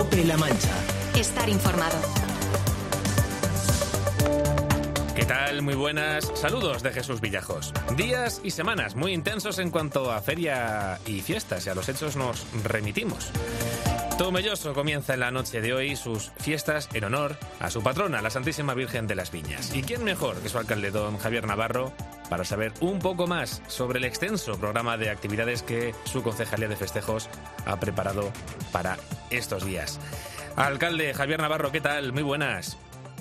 COPE-La Mancha. Estar informado. ¿Qué tal? Muy buenas. Saludos de Jesús Villajos. Días y semanas muy intensos en cuanto a feria y fiestas, y a los hechos nos remitimos. Tomelloso comienza en la noche de hoy sus fiestas en honor a su patrona, la Santísima Virgen de las Viñas. ¿Y quién mejor que su alcalde, don Javier Navarro, para saber un poco más sobre el extenso programa de actividades que su Concejalía de Festejos ha preparado para estos días? Alcalde Javier Navarro, ¿qué tal? Muy buenas.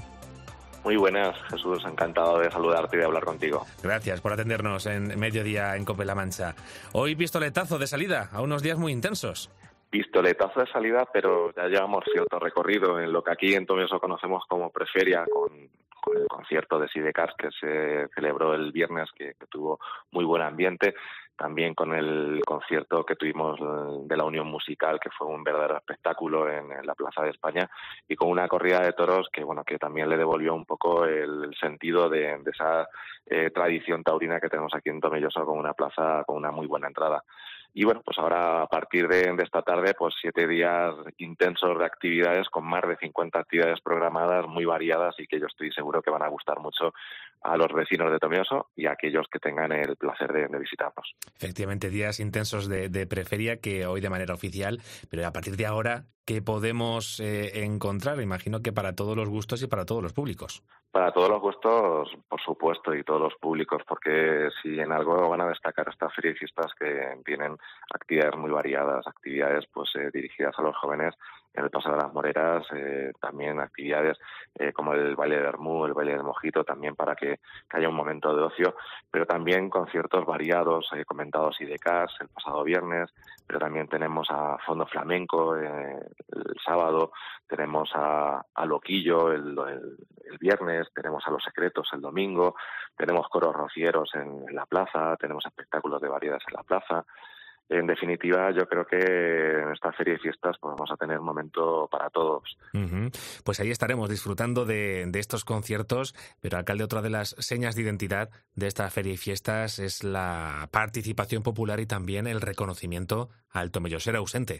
Muy buenas, Jesús. Encantado de saludarte y de hablar contigo. Gracias por atendernos en mediodía en COPE-La Mancha. Hoy pistoletazo de salida a unos días muy intensos. Pistoletazo de salida, pero ya llevamos cierto recorrido en lo que aquí en Tomelloso conocemos como preferia, con el concierto de Sidecars que se celebró el viernes, que tuvo muy buen ambiente. También con el concierto que tuvimos de la Unión Musical, que fue un verdadero espectáculo en la Plaza de España, y con una corrida de toros que también le devolvió un poco el sentido de esa tradición taurina que tenemos aquí en Tomelloso, con una plaza con una muy buena entrada. Y bueno, pues ahora a partir de esta tarde, pues 7 días intensos de actividades, con más de 50 actividades programadas, muy variadas, y que yo estoy seguro que van a gustar mucho a los vecinos de Tomelloso y a aquellos que tengan el placer de visitarnos. Efectivamente, días intensos de preferia, que hoy de manera oficial, pero a partir de ahora, ¿qué podemos encontrar? Imagino que para todos los gustos y para todos los públicos. Para todos los gustos, por supuesto, y todos los públicos, porque si en algo van a destacar estas ferias y fiestas, que tienen actividades muy variadas, actividades pues dirigidas a los jóvenes, en el Paso de las Moreras, también actividades como el baile de Bermú, el baile del Mojito, también para que haya un momento de ocio, pero también conciertos variados, comentados Sidecars el pasado viernes, pero también tenemos a Fondo Flamenco el sábado, tenemos a Loquillo el viernes, tenemos a Los Secretos el domingo, tenemos coros rocieros en la plaza, tenemos espectáculos de variedades en la plaza. En definitiva, yo creo que en esta feria de fiestas pues vamos a tener un momento para todos. Uh-huh. Pues ahí estaremos disfrutando de estos conciertos, pero alcalde, otra de las señas de identidad de esta feria y fiestas es la participación popular y también el reconocimiento al tomellosero ausente.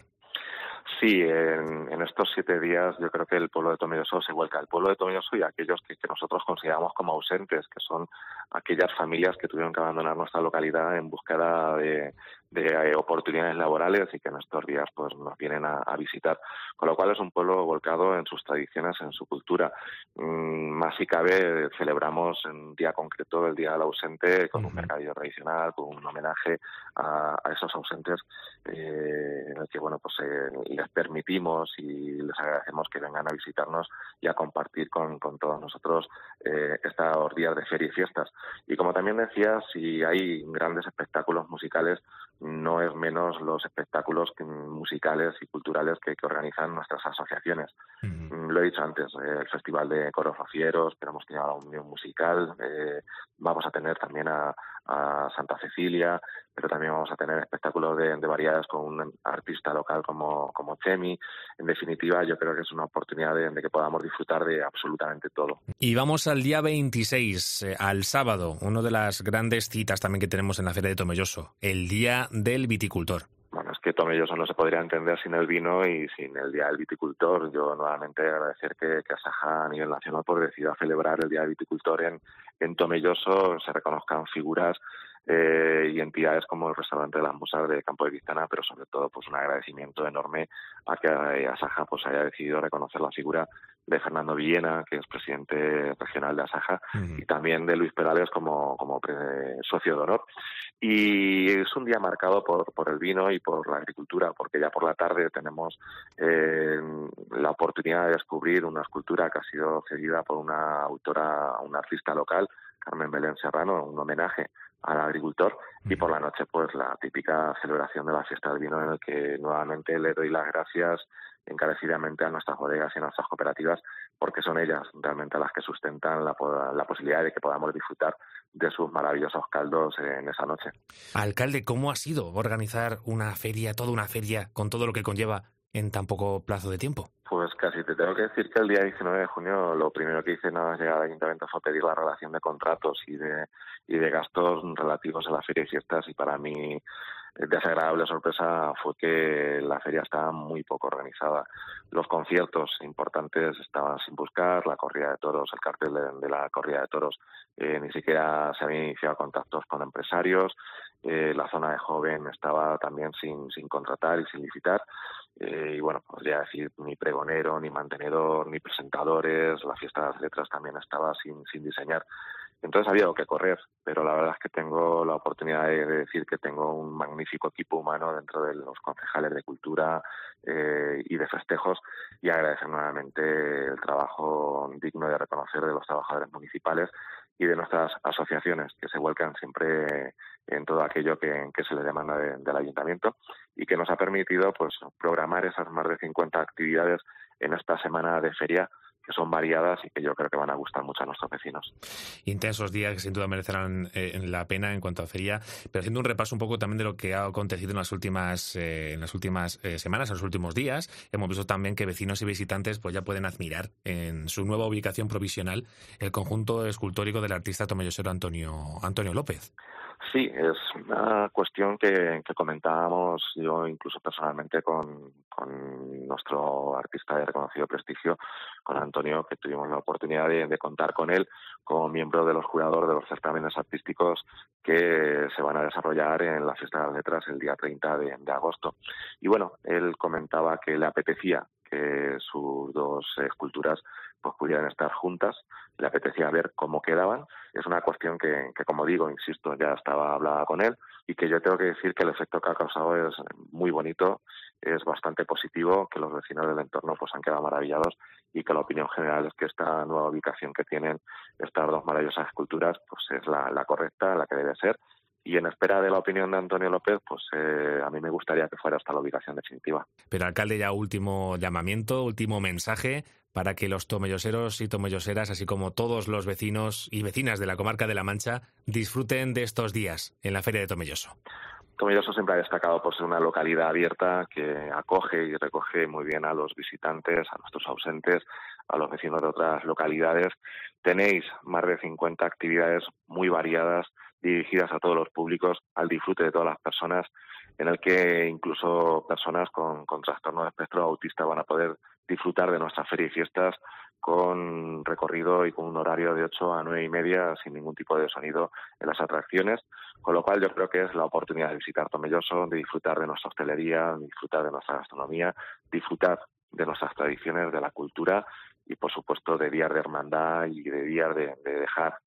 Sí, en estos 7 días yo creo que el pueblo de Tomelloso se vuelca al pueblo de Tomelloso y a aquellos que nosotros consideramos como ausentes, que son aquellas familias que tuvieron que abandonar nuestra localidad en búsqueda de oportunidades laborales y que en estos días pues nos vienen a visitar, con lo cual es un pueblo volcado en sus tradiciones, en su cultura. Más si cabe, celebramos en un día concreto, el Día del Ausente, con un mercadillo tradicional, con un homenaje a esos ausentes, en el que bueno pues les permitimos y les agradecemos que vengan a visitarnos y a compartir con todos nosotros estos días de feria y fiestas. Y como también decía, si hay grandes espectáculos musicales, no es menos los espectáculos musicales y culturales que organizan nuestras asociaciones. Uh-huh. Lo he dicho antes, el Festival de Coros Rocieros, esperamos que haya una unión musical, vamos a tener también a Santa Cecilia, pero también vamos a tener espectáculos de variedades con un artista local como Chemi. En definitiva, yo creo que es una oportunidad de que podamos disfrutar de absolutamente todo. Y vamos al día 26, al sábado, una de las grandes citas también que tenemos en la Feria de Tomelloso, el Día del Viticultor. Bueno, es que Tomelloso no se podría entender sin el vino y sin el Día del Viticultor. Yo nuevamente agradecer que Asaja a nivel nacional pues decida celebrar el Día del Viticultor en Tomelloso, se reconozcan figuras y entidades como el restaurante Las Musas de Campo de Cristana, pero sobre todo pues un agradecimiento enorme a que Asaja pues haya decidido reconocer la figura de Fernando Villena, que es presidente regional de Asaja, uh-huh, y también de Luis Perales como socio de honor. Y es un día marcado por el vino y por la agricultura, porque ya por la tarde tenemos la oportunidad de descubrir una escultura que ha sido cedida por una autora, una artista local, Carmen Belén Serrano, un homenaje al agricultor, y por la noche pues la típica celebración de la fiesta del vino, en el que nuevamente le doy las gracias encarecidamente a nuestras bodegas y a nuestras cooperativas, porque son ellas realmente las que sustentan la posibilidad de que podamos disfrutar de sus maravillosos caldos en esa noche. Alcalde, ¿cómo ha sido organizar una feria, toda una feria, con todo lo que conlleva en tan poco plazo de tiempo? Pues casi te tengo que decir que el día 19 de junio lo primero que hice nada más llegar al ayuntamiento fue pedir la relación de contratos y de gastos relativos a la feria y fiestas, y para mí desagradable sorpresa fue que la feria estaba muy poco organizada. Los conciertos importantes estaban sin buscar, la corrida de toros, el cartel de la corrida de toros, ni siquiera se habían iniciado contactos con empresarios, la zona de joven estaba también sin contratar y sin licitar, y bueno, podría decir ni pregonero, ni mantenedor, ni presentadores, la fiesta de las letras también estaba sin diseñar. Entonces había algo que correr, pero la verdad es que tengo la oportunidad de decir que tengo un magnífico equipo humano dentro de los concejales de cultura y de festejos, y agradecer nuevamente el trabajo digno de reconocer de los trabajadores municipales y de nuestras asociaciones, que se vuelcan siempre en todo aquello que se les demanda del ayuntamiento, y que nos ha permitido pues programar esas más de 50 actividades en esta semana de feria, que son variadas y que yo creo que van a gustar mucho a nuestros vecinos. Intensos días que sin duda merecerán la pena en cuanto a feria, pero haciendo un repaso un poco también de lo que ha acontecido en las últimas semanas, en los últimos días, hemos visto también que vecinos y visitantes pues ya pueden admirar en su nueva ubicación provisional el conjunto escultórico del artista tomellosero Antonio López. Sí, es una cuestión que comentábamos yo incluso personalmente con nuestro artista de reconocido prestigio, con Antonio, que tuvimos la oportunidad de contar con él como miembro de los jurados de los certámenes artísticos que se van a desarrollar en la Fiesta de las Letras el día 30 de agosto. Y bueno, él comentaba que le apetecía que sus dos esculturas pues pudieran estar juntas, le apetecía ver cómo quedaban. Es una cuestión que como digo, insisto, ya estaba hablada con él, y que yo tengo que decir que el efecto que ha causado es muy bonito, es bastante positivo, que los vecinos del entorno pues han quedado maravillados, y que la opinión general es que esta nueva ubicación que tienen estas dos maravillosas esculturas pues es la correcta, la que debe ser. Y en espera de la opinión de Antonio López, pues a mí me gustaría que fuera hasta la ubicación definitiva. Pero, alcalde, ya último llamamiento, último mensaje para que los tomelloseros y tomelloseras, así como todos los vecinos y vecinas de la comarca de La Mancha, disfruten de estos días en la Feria de Tomelloso. Tomelloso siempre ha destacado por ser una localidad abierta que acoge y recoge muy bien a los visitantes, a nuestros ausentes, a los vecinos de otras localidades. Tenéis más de 50 actividades muy variadas, dirigidas a todos los públicos, al disfrute de todas las personas, en el que incluso personas con trastorno de espectro autista van a poder disfrutar de nuestra feria y fiestas con recorrido y con un horario de 8 a 9 y media sin ningún tipo de sonido en las atracciones, con lo cual yo creo que es la oportunidad de visitar Tomelloso, de disfrutar de nuestra hostelería, de disfrutar de nuestra gastronomía, disfrutar de nuestras tradiciones, de la cultura, y por supuesto de días de hermandad y de días de dejar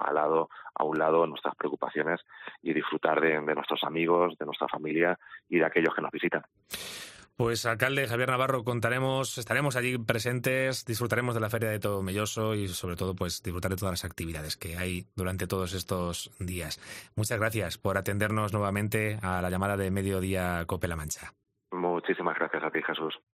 a un lado nuestras preocupaciones y disfrutar de nuestros amigos, de nuestra familia y de aquellos que nos visitan. Pues, alcalde Javier Navarro, estaremos allí presentes, disfrutaremos de la Feria de Tomelloso y sobre todo pues disfrutar de todas las actividades que hay durante todos estos días. Muchas gracias por atendernos nuevamente a la llamada de Mediodía COPE La Mancha. Muchísimas gracias a ti, Jesús.